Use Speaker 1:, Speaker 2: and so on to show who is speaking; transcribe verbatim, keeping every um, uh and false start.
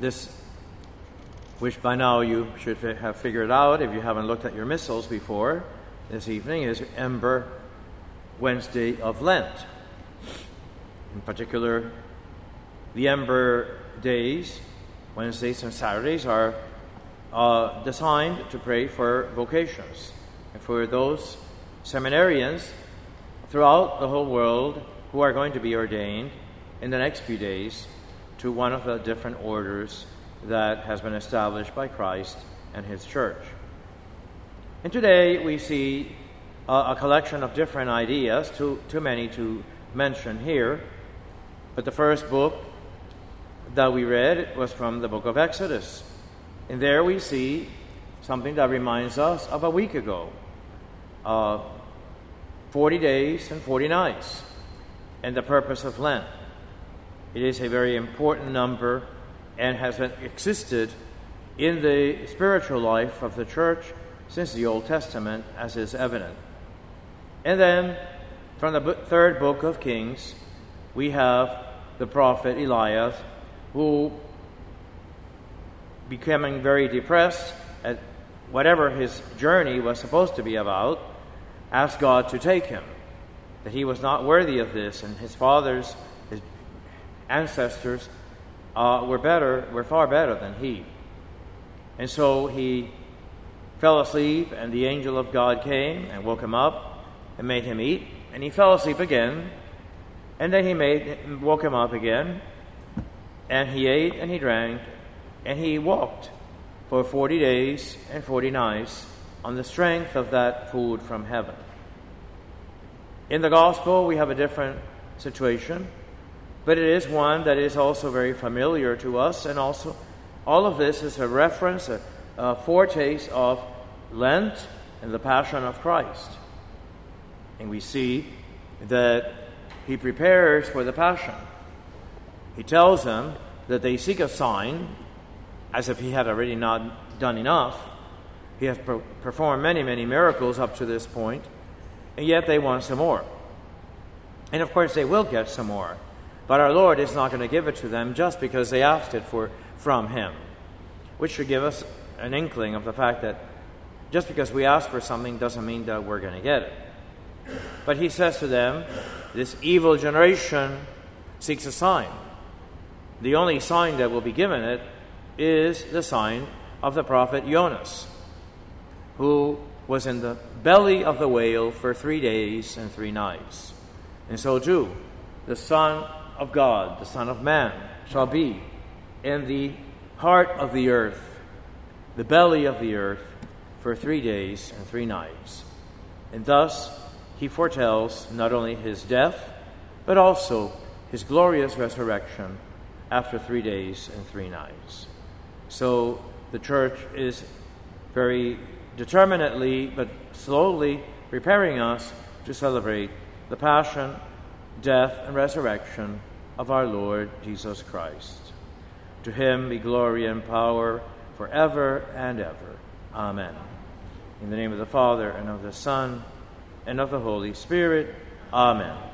Speaker 1: This, which by now you should have figured out if you haven't looked at your missals before, this evening is Ember Wednesday of Lent. In particular, the Ember days, Wednesdays and Saturdays, are uh, designed to pray for vocations and for those seminarians throughout the whole world who are going to be ordained in the next few days to one of the different orders that has been established by Christ and His Church. And today we see a, a collection of different ideas, too, too many to mention here. But the first book that we read was from the book of Exodus. And there we see something that reminds us of a week ago. Uh, forty days and forty nights, and the purpose of Lent. It is a very important number and has existed in the spiritual life of the church since the Old Testament, as is evident. And then, from the third book of Kings, we have the prophet Elias, who, becoming very depressed at whatever his journey was supposed to be about, asked God to take him, that he was not worthy of this, and his fathers, his ancestors, uh, were better, were far better than he. And so he fell asleep, and the angel of God came and woke him up and made him eat, and he fell asleep again, and then he made woke him up again, and he ate and he drank, and he walked for forty days and forty nights on the strength of that food from heaven. In the gospel, we have a different situation, but it is one that is also very familiar to us, and also all of this is a reference, a, a foretaste of Lent and the Passion of Christ. And we see that he prepares for the Passion. He tells them that they seek a sign, as if he had already not done enough. He has per- performed many, many miracles up to this point, and yet they want some more. And of course they will get some more, but our Lord is not going to give it to them just because they asked it for from Him, which should give us an inkling of the fact that just because we ask for something doesn't mean that we're going to get it. But He says to them, this evil generation seeks a sign. The only sign that will be given it is the sign of the prophet Jonas, who was in the belly of the whale for three days and three nights. And so too, the Son of God, the Son of Man, shall be in the heart of the earth, the belly of the earth, for three days and three nights. And thus he foretells not only his death, but also his glorious resurrection after three days and three nights. So the church is very determinedly, but slowly, preparing us to celebrate the passion, death, and resurrection of our Lord Jesus Christ. To Him be glory and power forever and ever. Amen. In the name of the Father, and of the Son, and of the Holy Spirit. Amen.